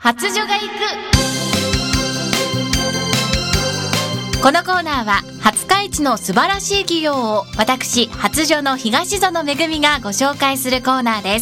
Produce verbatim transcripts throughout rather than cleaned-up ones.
初女が行く。このコーナーは廿日市の素晴らしい企業を私初女の東園めぐみがご紹介するコーナーです。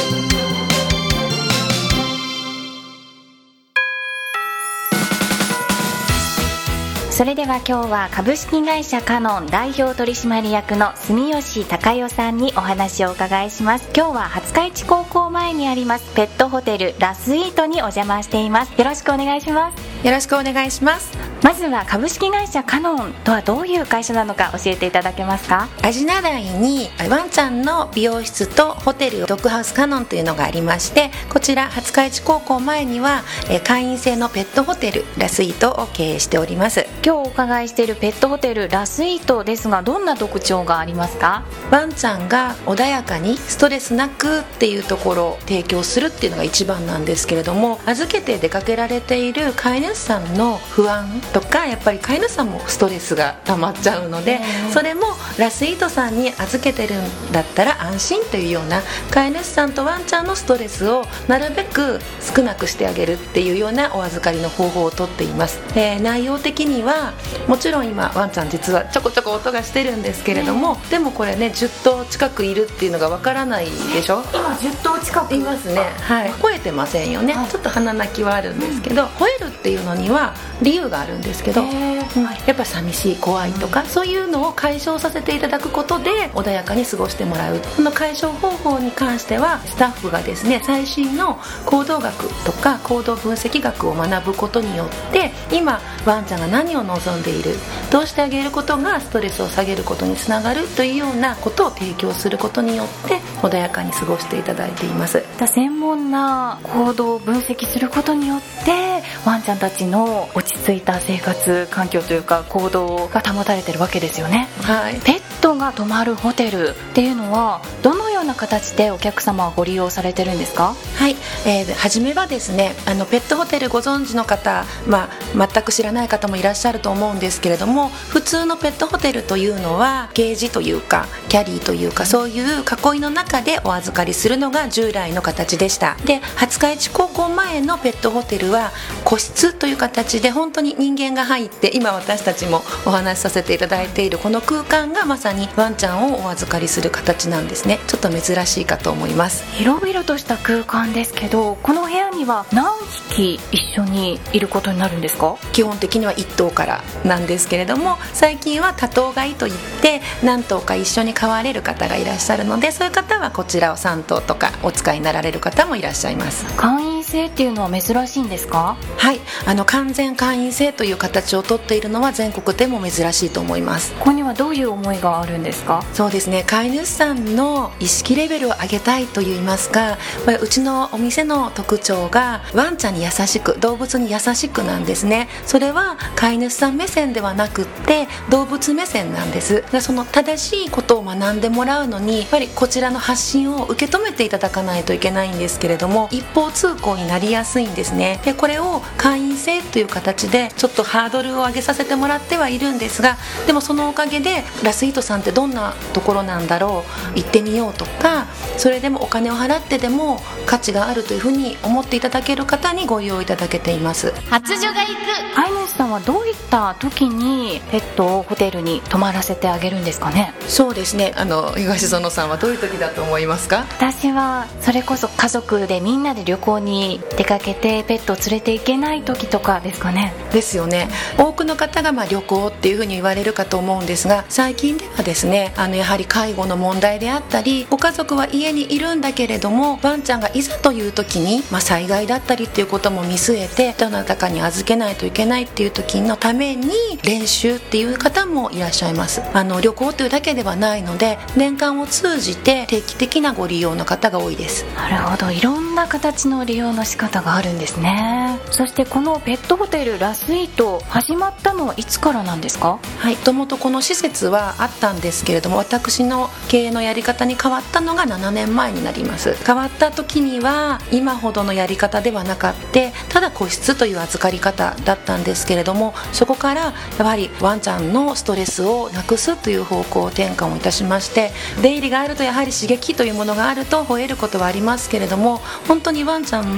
それでは今日は株式会社カノン代表取締役の住吉隆代さんにお話をお伺いします。今日は廿日市高校前にありますペットホテルラスイートにお邪魔しています。よろしくお願いします。 よろしくお願いします。 まずは株式会社カノンとはどういう会社なのか教えていただけますか？ 味習いにワンちゃんの美容室とホテルドッグハウスカノンというのがありまして、こちら廿日市高校前には会員制のペットホテルラスイートを経営しております。 今日お伺いしているペットホテルラスイートですが、どんな特徴がありますか？ ワンちゃんが穏やかにストレスなくっていうところを提供するっていうのが一番なんですけれども、預けて出かけられている飼い主さんの不安とか、やっぱり飼い主さんもストレスが溜まっちゃうので、それもラスイートさんに預けてるんだったら安心というような、飼い主さんとワンちゃんのストレスをなるべく少なくしてあげるっていうようなお預かりの方法をとっています。えー、内容的にはもちろん今ワンちゃん実はちょこちょこ音がしてるんですけれども、でもこれねじゅっとう近くいるっていうのがわからないでしょ。 今じゅっとう近くいますね。はい、吠えてませんよね、はい、ちょっと鼻鳴きはあるんですけど、うん、吠えるっていうのには理由があるんですけど、うん、やっぱ寂しい怖いとか、うん、そういうのを解消させていただくことで穏やかに過ごしてもらう。この解消方法に関してはスタッフがですね、最新の行動学とか行動分析学を学ぶことによって、今ワンちゃんが何を望んでいる、どうしてあげることがストレスを下げることにつながるというようなことを提供することによって穏やかに過ごしていただいています。 専門な行動を分析することによってワンちゃんたちの落ち着いた生活環境というか行動が保たれてるわけですよね。 はい、 ペットが泊まるホテルっていうのはどのような形でお客様はご利用されてるんですか？ はい、えー、初めはですね、あのペットホテルご存知の方、まあ、全く知らない方もいらっしゃると思うんですけれども、普通のペットホテルというのはケージというかキャリーというか、そういう囲いの中でお預かりするのが従来の形でした。で、廿日市高校前のペットホテルは個室という形で本当に人間が入って、今私たちもお話しさせていただいているこの空間がまさにワンちゃんをお預かりする形なんですね。ちょっと珍しいかと思います。 広々とした空間ですけど、この部屋には何匹一緒にいることになるんですか？ 基本的にはいっとうからなんですけれども、最近は多頭飼いといって何頭か一緒に飼われる方がいらっしゃるので、そういう方はこちらをさんとうとかお使いになられる方もいらっしゃいます。 会員制っていうのは珍しいんですか？ はい、あの完全会員制という形をとっているのは全国でも珍しいと思います。 ここにはどういう思いがあるんですか？ そうですね、飼い主さんの意識レベルを上げたいといいますか、うちのお店の特徴がワンちゃんに優しく、動物に優しくなんですね。それは飼い主さん目線ではなくって動物目線なんです。で、その正しいことを学んでもらうのにやっぱりこちらの発信を受け止めていただかないといけないんですけれども、一方通行になりやすいんですね。で、これを会員制という形でちょっとハードルを上げさせてもらってはいるんですが、でもそのおかげでラスイートさんってどんなところなんだろう、行ってみようとか、それでもお金を払ってでも価値があるというふうに思っていただける方にご利用いただけています。 初女が行く。飼い主さんはどういった時にペットをホテルに泊まらせてあげるんですかね？ そうですね、あの東園さんはどういう時だと思いますか？ 私はそれこそ家族でみんなで旅行に出かけてペットを連れて行けない時とかですかね。 ですよね。多くの方がまあ旅行っていうふうに言われるかと思うんですが、最近ではですね、あのやはり介護の問題であったり、ご家族は家にいるんだけれどもワンちゃんがいざという時に、まあ、災害だったりっていうことも見据えてどなたかに預けないといけないっていう時のために練習っていう方もいらっしゃいます。あの旅行というだけではないので、年間を通じて定期的なご利用の方が多いです。 なるほど、いろんな形の利用の仕方があるんですね。そしてこのペットホテルラスイート始まったのはいつからなんですか？ はい、もともとこの施設はあったんですけれども、私の経営のやり方に変わったのがななねんまえになります。変わった時には今ほどのやり方ではなかったただ個室という預かり方だったんですけれども、そこからやはりワンちゃんのストレスをなくすという方向転換をいたしまして、出入りがあるとやはり刺激というものがあると吠えることはありますけれども、本当にワンちゃん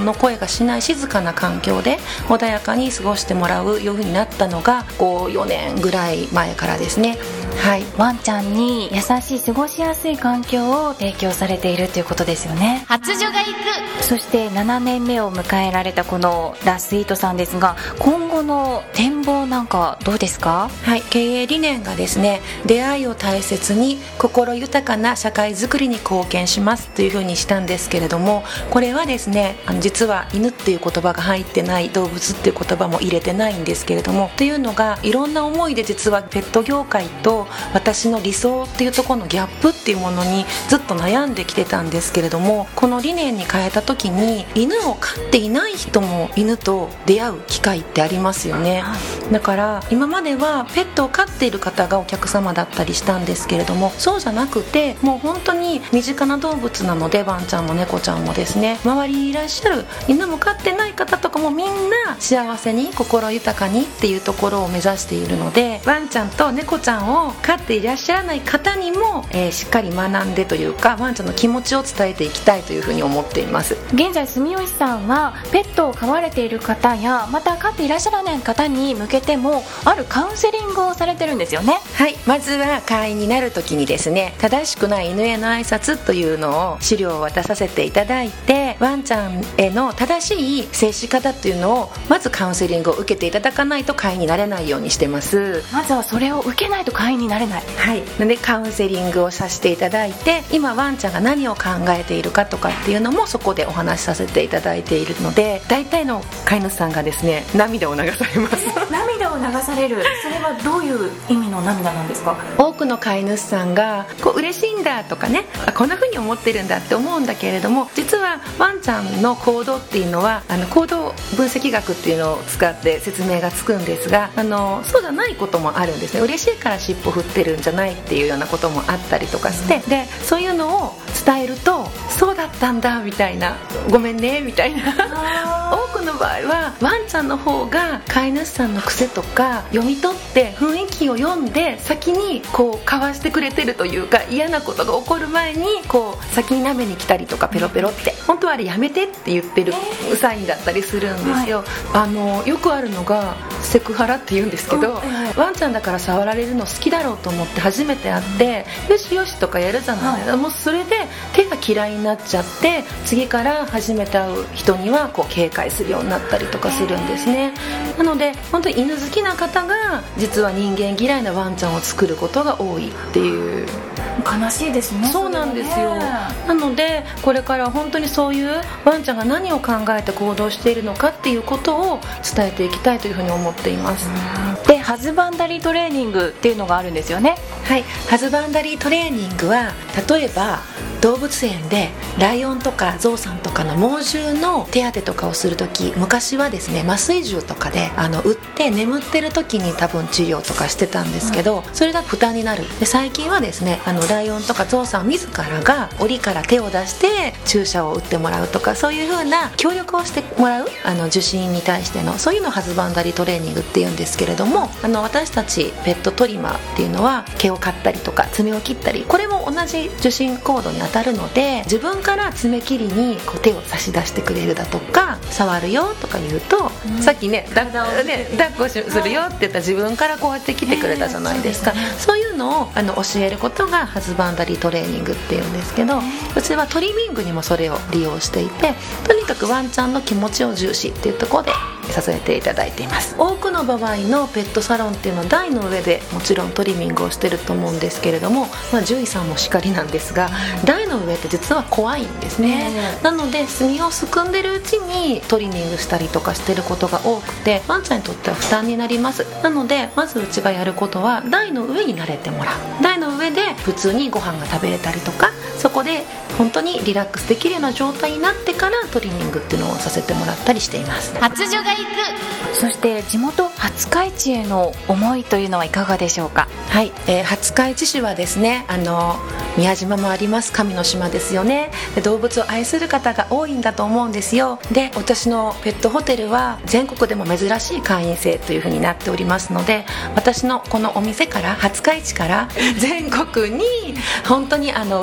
の声がしない静かな環境で穏やかに過ごしてもらうようになったのがこうよねんぐらい前からですね。はい、 ワンちゃんに優しい過ごしやすい環境を提供されているということですよね。 初女が行く。 そしてななねんめを迎えられたこのラ・スイートさんですが、今後の展望なんかどうですか？ はい、経営理念がですね、出会いを大切に心豊かな社会づくりに貢献しますというふうにしたんですけれども、これはですね、あの実は犬っていう言葉が入ってない、動物っていう言葉も入れてないんですけれども、というのがいろんな思いで実はペット業界と私の理想っていうところのギャップっていうものにずっと悩んできてたんですけれども、この理念に変えた時に犬を飼っていない人も犬と出会う機会ってありますよね。だから今まではペットを飼っている方がお客様だったりしたんですけれども、そうじゃなくてもう本当に身近な動物なので、ワンちゃんも猫ちゃんもですね、周りにいらっしゃる犬も飼ってない方とかもみんな幸せに心豊かにっていうところを目指しているので、ワンちゃんと猫ちゃんを飼っていらっしゃらない方にも、えー、しっかり学んでというか、ワンちゃんの気持ちを伝えていきたいというふうに思っています。 現在住吉さんはペットを飼われている方やまた飼っていらっしゃらない方に向けてもあるカウンセリングをされてるんですよね。 はい、まずは会員になる時にですね、正しくない犬への挨拶というのを資料を渡させていただいて、ワンちゃんへの正しい接し方というのをまずカウンセリングを受けていただかないと会員になれないようにしてます。 まずはそれを受けないと会員になれない。 はい、なのでカウンセリングをさせていただいて、今ワンちゃんが何を考えているかとかっていうのもそこでお話しさせていただいているので、大体の飼い主さんがですね、涙を流されます涙を流される。それはどういう意味の涙なんですか？ 多くの飼い主さんがこう嬉しいんだとかね、こんな風に思ってるんだって思うんだけれども、実はワンちゃんの行動っていうのはあの行動分析学っていうのを使って説明がつくんですが、あのそうじゃないこともあるんですね。嬉しいから尻尾振ってるんじゃないっていうようなこともあったりとかして、でそういうのを伝えると、そうだったんだみたいな、ごめんねみたいな多くの場合はワンちゃんの方が飼い主さんの癖とか読み取って雰囲気を読んで先にこうかわしてくれてるというか、嫌なことが起こる前にこう先に舐めに来たりとかペロペロって、本当はあれやめてって言ってるサインだったりするんですよ、はい、あのよくあるのがセクハラって言うんですけど、ワンちゃんだから触られるの好きだろうと思って初めて会ってよしよしとかやるじゃない、はい、もうそれで手が嫌いになっちゃって、次から初めて会う人にはこう警戒するようになったりとかするんですね。なので本当に犬好きな方が実は人間嫌いなワンちゃんを作ることが多いっていう。 悲しいですね。 そうなんですよ。なのでこれから本当にそういうワンちゃんが何を考えて行動しているのかっていうことを伝えていきたいというふうに思っています。 でハズバンダリートレーニングっていうのがあるんですよね。 はい、ハズバンダリートレーニングは例えば動物園でライオンとかゾウさんとかの猛獣の手当てとかをするとき、昔はですね麻酔銃とかであの打って眠ってる時に多分治療とかしてたんですけど、それが負担になる。で最近はですねあのライオンとかゾウさん自らが檻から手を出して注射を打ってもらうとか、そういう風な協力をしてもらうあの受診に対してのそういうのをハズバンダリートレーニングっていうんですけれども、あの私たちペットトリマーっていうのは毛を刈ったりとか爪を切ったり、これも同じ受診行動に当たるので、自分から爪切りにこう手を差し出してくれるだとか、触るよとか言うと、うん、さっきね抱っこするよって言ったら自分からこうやって来てくれたじゃないですか、えー そうですね、そういうのをあの教えることがハズバンダリートレーニングっていうんですけど、うちはトリミングにもそれを利用していて、とにかくワンちゃんの気持ちを重視っていうところでさせていただいています。多くの場合のペットサロンっていうのは台の上でもちろんトリミングをしてると思うんですけれども、まあ、獣医さんもしかりなんですが、台の上って実は怖いんですね、えー、なので墨をすくんでるうちにトリミングしたりとかしてることが多くて、ワンちゃんにとっては負担になります。なのでまずうちがやることは台の上に慣れてもらう。台の上で普通にご飯が食べれたりとか、そこで本当にリラックスできるような状態になってからトリミングっていうのをさせてもらったりしています。 初女が行く。 そして地元廿日市への思いというのはいかがでしょうか。 はい、えー、廿日市市はですね、あの宮島もあります神の島ですよね。で動物を愛する方が多いんだと思うんですよ。で私のペットホテルは全国でも珍しい会員制というふうになっておりますので、私のこのお店から廿日市から全国に本当にあのワンちゃんを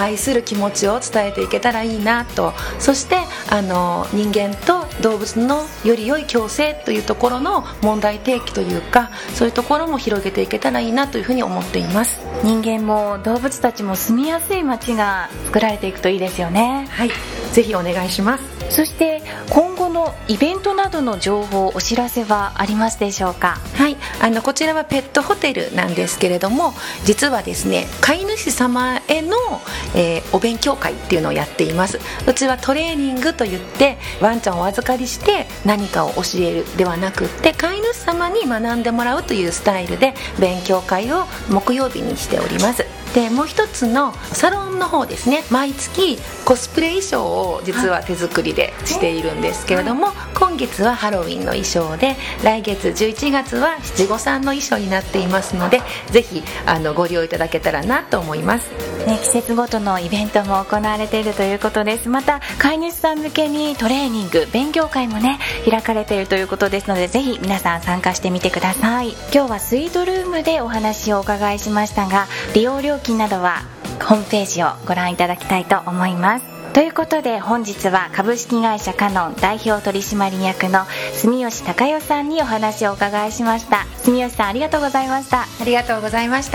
愛する気持ちを伝えていけたらいいなと、そしてあの人間と動物のより良い共生というところの問題提起というか、そういうところも広げていけたらいいなというふうに思っています。 人間も動物たちも住みやすい街が作られていくといいですよね。 はい、ぜひお願いします。 そして今後のイベントなどの情報、お知らせはありますでしょうか？ はい、あのこちらはペットホテルなんですけれども、実はですね、飼い主様への、えー、お勉強会っていうのをやっています。うちはトレーニングといってワンちゃんをお預かりして何かを教えるではなくって、飼い主様に学んでもらうというスタイルで勉強会を木曜日にしております。でもう一つのサロンの方ですね、毎月コスプレ衣装を実は手作りでしているんですけれども、今月はハロウィンの衣装で、来月じゅういちがつは七五三の衣装になっていますので、ぜひあのご利用いただけたらなと思います、 ね、季節ごとのイベントも行われているということです。また飼い主さん向けにトレーニング、勉強会もね開かれているということですので、ぜひ皆さん参加してみてください。今日はスイートルームでお話をお伺いしましたが、利用料金などはホームページをご覧いただきたいと思います。ということで本日は株式会社カノン代表取締役の住吉貴代さんにお話をお伺いしました。住吉さん、ありがとうございました。 ありがとうございました。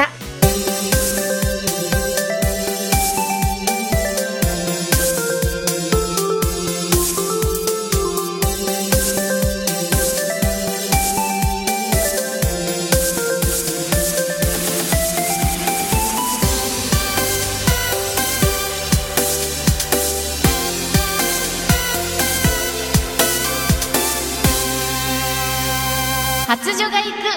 発女が行く